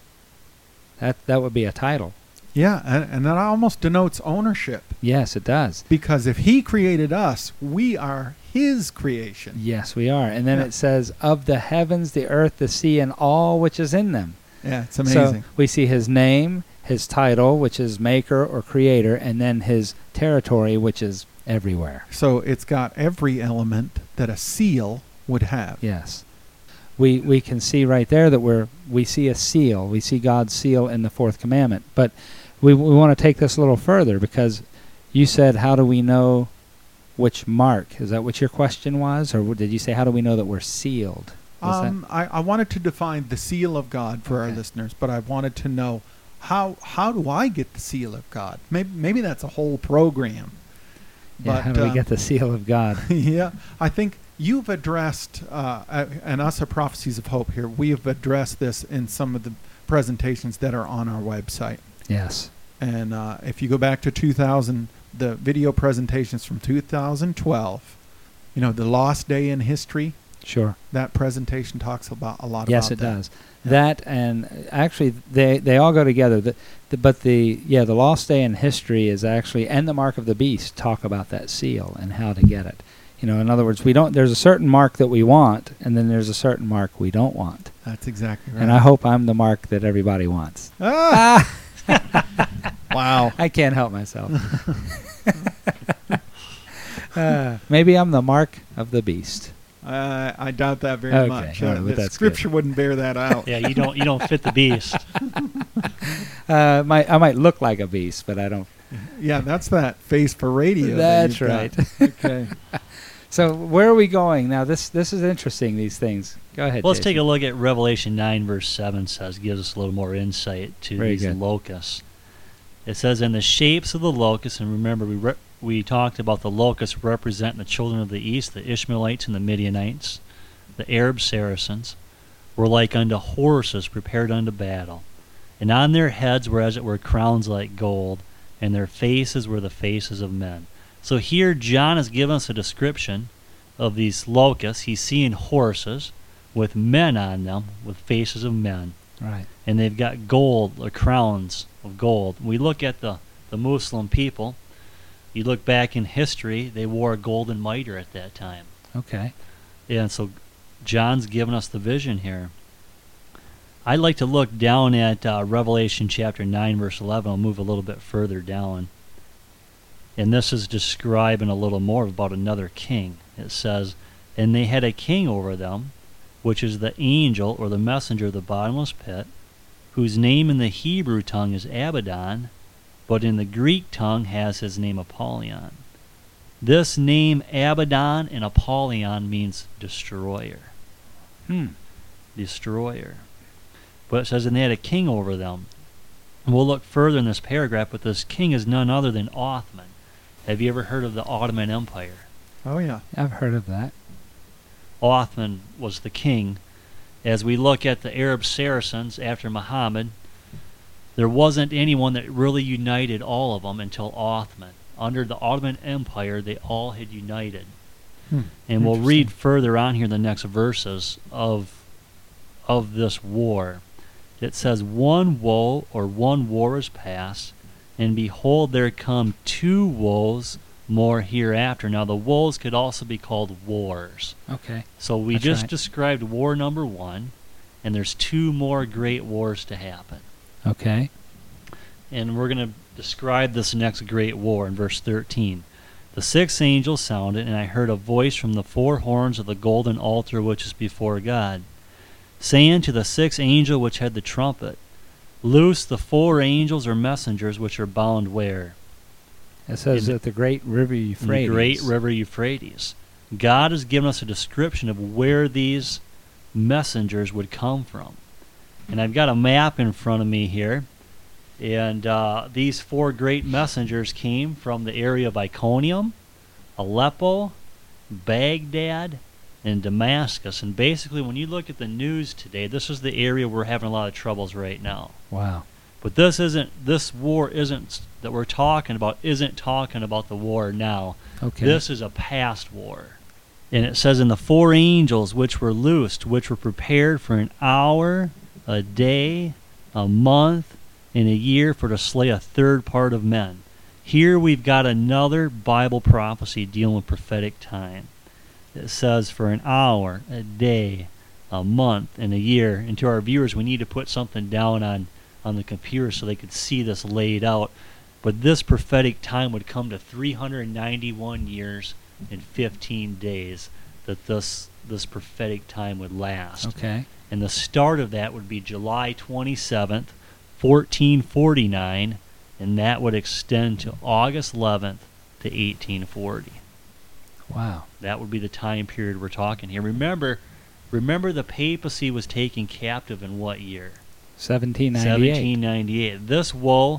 That would be a title. Yeah, and that almost denotes ownership. Yes, it does. Because if he created us, we are his creation. Yes, we are. And then Yeah. it says, "Of the heavens, the earth, the sea, and all which is in them." Yeah, it's amazing. So we see his name, his title, which is maker or creator, and then his territory, which is everywhere. So it's got every element that a seal would have. Yes. We can see right there that we see a seal. We see God's seal in the fourth commandment. But we want to take this a little further, because you said, how do we know which mark? Is that what your question was? Or did you say, how do we know that we're sealed? I wanted to define the seal of God for our Okay. listeners, but I wanted to know how do I get the seal of God? Maybe that's a whole program. Yeah, But how do we get the seal of God? yeah, I think you've addressed, and us at Prophecies of Hope here, we have addressed this in some of the presentations that are on our website. Yes. And if you go back to 2000, the video presentations from 2012, the lost day in history, Sure. that presentation talks about a lot Yes, about it that. does. Yeah. That, and actually they all go together. The lost day in history is actually, and the mark of the beast talk about that seal and how to get it. In other words, there's a certain mark that we want, and then there's a certain mark we don't want. That's exactly right. And I hope I'm the mark that everybody wants. Ah! Wow. I can't help myself. Maybe I'm the mark of the beast. I doubt that very Okay, much. all right, but The that's scripture wouldn't bear that out. Yeah, you don't fit the beast. I might look like a beast, but I don't. Yeah, that's that face for radio. That's that right. you've got. Okay. So where are we going now? This is interesting. These things. Go ahead. Well, let's Jason. take a look at Revelation 9, verse 7 gives us a little more insight to Very these good. locusts. It says, "And the shapes of the locusts," and remember we talked about the locusts representing the children of the east, the Ishmaelites and the Midianites, the Arab Saracens, were like unto horses prepared unto battle. And on their heads were as it were crowns like gold, and their faces were the faces of men. So here John has given us a description of these locusts. He's seeing horses with men on them, with faces of men. Right. And they've got gold, or crowns of gold. We look at the Muslim people. You look back in history, they wore a golden mitre at that time. Okay. And so John's given us the vision here. I'd like to look down at Revelation chapter 9, verse 11. I'll move a little bit further down. And this is describing a little more about another king. It says, "And they had a king over them, which is the angel or the messenger of the bottomless pit, whose name in the Hebrew tongue is Abaddon, but in the Greek tongue has his name Apollyon." This name Abaddon and Apollyon means destroyer. Destroyer. But it says, "And they had a king over them." And we'll look further in this paragraph, but this king is none other than Othman. Have you ever heard of the Ottoman Empire? Oh, yeah. I've heard of that. Othman was the king. As we look at the Arab Saracens after Muhammad, there wasn't anyone that really united all of them until Othman. Under the Ottoman Empire, they all had united. And we'll read further on here the next verses of this war. It says, "One woe or one war is past, and behold, there come two woes more hereafter." Now, the woes could also be called wars. Okay. So we That's just right. described war number 1, and there's 2 more great wars to happen. Okay. And we're going to describe this next great war in verse 13. "The sixth angel sounded, and I heard a voice from the 4 horns of the golden altar which is before God, saying to the sixth angel which had the trumpet, Loose the 4 angels or messengers which are bound where?" It says In- that the great river In Euphrates. the great river Euphrates. God has given us a description of where these messengers would come from. And I've got a map in front of me here. And these 4 great messengers came from the area of Iconium, Aleppo, Baghdad, and Damascus. And basically, when you look at the news today, this is the area we're having a lot of troubles right now. Wow. But this war isn't that we're talking about isn't talking about the war now. Okay. This is a past war. And it says, "And the 4 angels which were loosed, which were prepared for an hour, a day, a month, and a year for to slay a third part of men." Here we've got another Bible prophecy dealing with prophetic time. It says for an hour, a day, a month, and a year. And to our viewers, we need to put something down on the computer so they could see this laid out. But this prophetic time would come to 391 years and 15 days that this prophetic time would last. Okay. And the start of that would be July 27th, 1449, and that would extend to August 11th to 1840. Wow. That would be the time period we're talking here. Remember the papacy was taken captive in what year? 1798. 1798. This war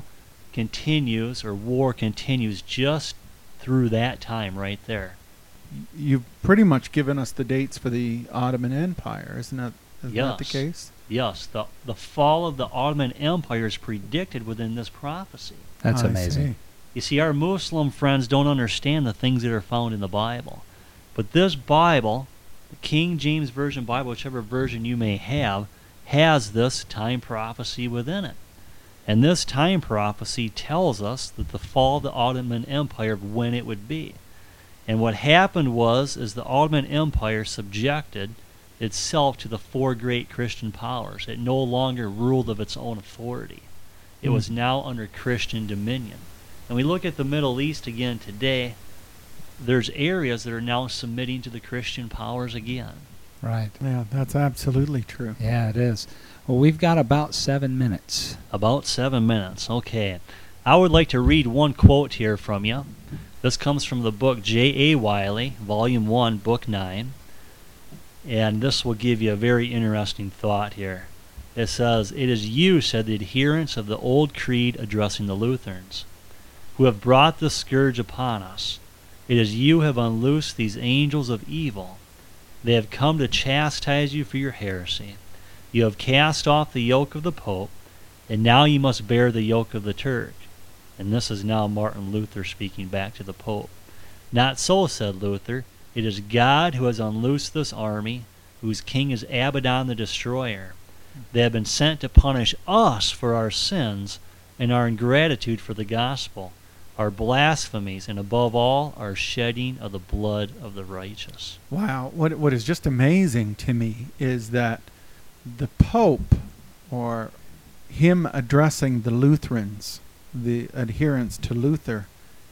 continues just through that time right there. You've pretty much given us the dates for the Ottoman Empire, isn't that the Yes. case? Yes, the fall of the Ottoman Empire is predicted within this prophecy. That's I amazing. see. You see, our Muslim friends don't understand the things that are found in the Bible. But this Bible, the King James Version Bible, whichever version you may have, has this time prophecy within it. And this time prophecy tells us that the fall of the Ottoman Empire, when it would be. And what happened is the Ottoman Empire subjected itself to the 4 great Christian powers. It no longer ruled of its own authority. It was now under Christian dominion. And we look at the Middle East again today, there's areas that are now submitting to the Christian powers again. Right. Yeah, that's absolutely true. Yeah, it is. Well, we've got about 7 minutes. About 7 minutes. Okay. I would like to read one quote here from you. This comes from the book J.A. Wiley, Volume 1, Book 9. And this will give you a very interesting thought here. It says, "It is you," said the adherents of the old creed addressing the Lutherans, "who have brought this scourge upon us. It is you who have unloosed these angels of evil. They have come to chastise you for your heresy. You have cast off the yoke of the Pope, and now you must bear the yoke of the Church." And this is now Martin Luther speaking back to the Pope. "Not so," said Luther. "It is God who has unloosed this army, whose king is Abaddon the Destroyer. They have been sent to punish us for our sins and our ingratitude for the gospel, our blasphemies, and above all, our shedding of the blood of the righteous." Wow. What is just amazing to me is that the Pope, or him addressing the Lutherans, the adherents to Luther,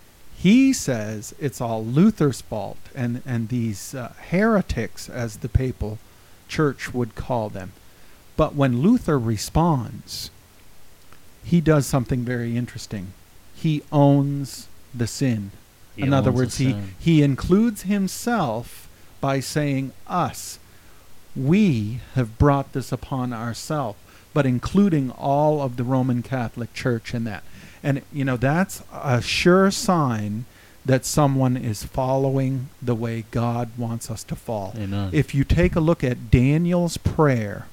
he says it's all Luther's fault, and these heretics, as the papal church would call them. But when Luther responds, he does something very interesting. He owns the sin. In other words, he includes himself by saying us. We have brought this upon ourselves, but including all of the Roman Catholic Church in that. And, you know, that's a sure sign that someone is following the way God wants us to fall. Amen. If you take a look at Daniel's prayer,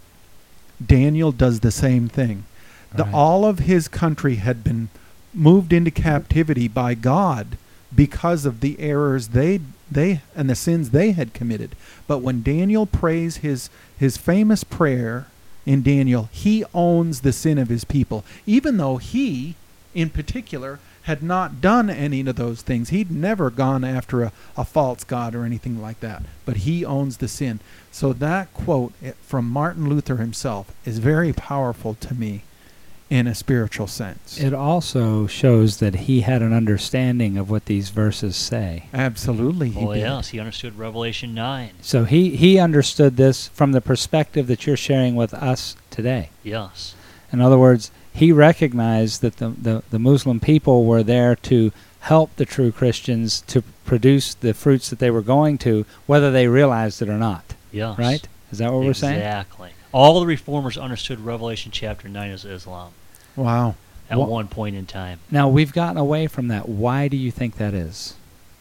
Daniel does the same thing. Right. All of his country had been moved into captivity by God because of the errors they and the sins they had committed. But when Daniel prays his famous prayer in Daniel, he owns the sin of his people, even though he, in particular, had not done any of those things. He'd never gone after a false god or anything like that, but he owns the sin. So that quote from Martin Luther himself is very powerful to me in a spiritual sense. It also shows that he had an understanding of what these verses say. Absolutely, he Oh, did. yes, he understood Revelation 9. So he understood this from the perspective that you're sharing with us today. Yes. In other words, he recognized that the Muslim people were there to help the true Christians to produce the fruits that they were going to, whether they realized it or not. Yes. Right? Is that what we're saying? Exactly. All the reformers understood Revelation chapter 9 as Islam Wow. at Wha- one point in time. Now, we've gotten away from that. Why do you think that is?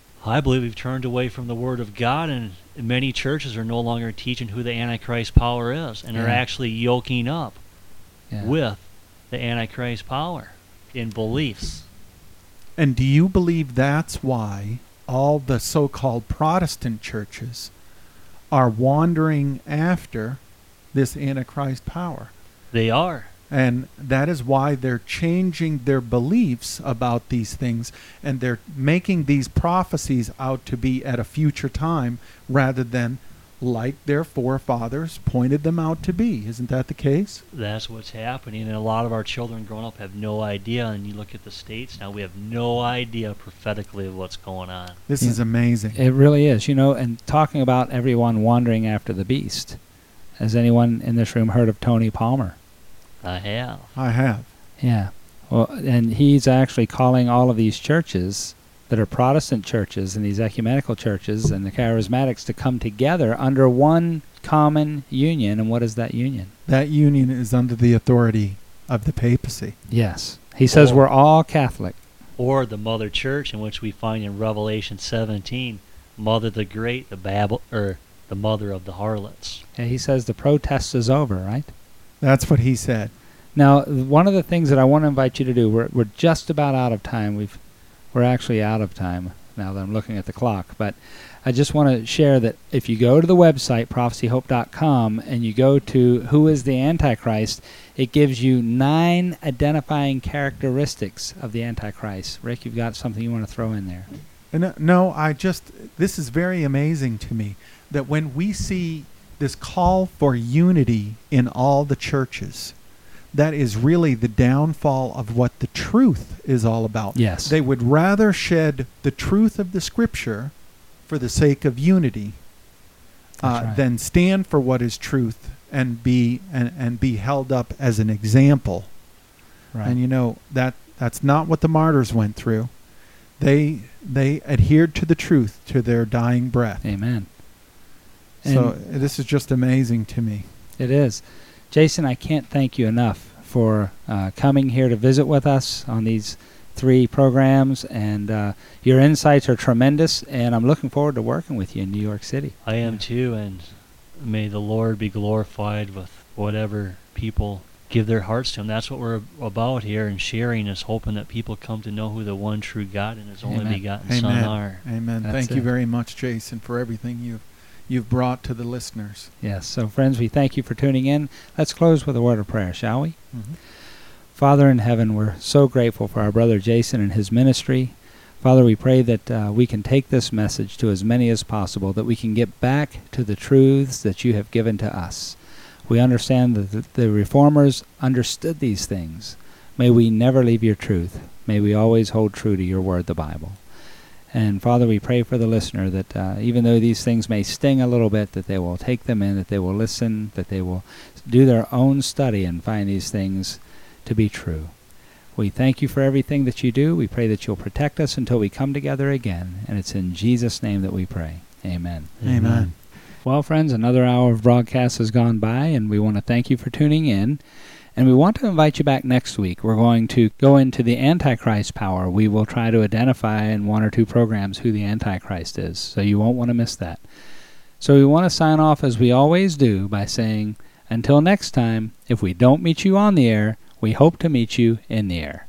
I believe we've turned away from the Word of God, and many churches are no longer teaching who the Antichrist power is, and are Yeah. actually yoking up Yeah. with the Antichrist power in beliefs. And do you believe that's why all the so-called Protestant churches are wandering after this Antichrist power? They are. And that is why they're changing their beliefs about these things, and they're making these prophecies out to be at a future time rather than like their forefathers pointed them out to be. Isn't that the case? That's what's happening, and a lot of our children growing up have no idea. And you look at the States now, we have no idea prophetically of what's going on. This Yeah. is amazing. It really is. You know, and talking about everyone wandering after the beast, has anyone in this room heard of Tony Palmer? I have. I have. Yeah. Well, and he's actually calling all of these churches that are Protestant churches and these ecumenical churches and the charismatics to come together under one common union. And what is that union? That union is under the authority of the papacy. Yes. He says Oh. we're all Catholic. Or the Mother Church, in which we find in Revelation 17, Mother the Great, the mother of the harlots. And he says the protest is over, right? That's what he said. Now, one of the things that I want to invite you to do, we're just about out of time. We're actually out of time now that I'm looking at the clock. But I just want to share that if you go to the website, prophecyhope.com, and you go to Who is the Antichrist, it gives you 9 identifying characteristics of the Antichrist. Rick, you've got something you want to throw in there. And this is very amazing to me, that when we see this call for unity in all the churches, that is really the downfall of what the truth is all about. Yes. They would rather shed the truth of the Scripture for the sake of unity That's right. than stand for what is truth and be held up as an example. Right. And you know that's not what the martyrs went through. they adhered to the truth to their dying breath. Amen. So And this is just amazing to me. it is. Jason, I can't thank you enough for coming here to visit with us on these 3 programs, and your insights are tremendous, and I'm looking forward to working with you in New York City. I am too, and may the Lord be glorified with whatever people give their hearts to Him. That's what we're about here, and sharing is hoping that people come to know who the one true God and His only Amen. begotten Son Amen. are. Amen. That's Thank it. you very much, Jason, for everything you've brought to the listeners. Yes, so friends, we thank you for tuning in. Let's close with a word of prayer, shall we? Father in heaven, we're so grateful for our brother Jason and his ministry. Father, we pray that we can take this message to as many as possible, that we can get back to the truths that you have given to us. We understand that the Reformers understood these things. May we never leave your truth. May we always hold true to your word, the Bible. And Father, we pray for the listener that even though these things may sting a little bit, that they will take them in, that they will listen, that they will do their own study and find these things to be true. We thank you for everything that you do. We pray that you'll protect us until we come together again. And it's in Jesus' name that we pray. Amen. Amen. Well, friends, another hour of broadcast has gone by, and we want to thank you for tuning in. And we want to invite you back next week. We're going to go into the Antichrist power. We will try to identify in 1 or 2 programs who the Antichrist is, so you won't want to miss that. So we want to sign off as we always do by saying, until next time, if we don't meet you on the air, we hope to meet you in the air.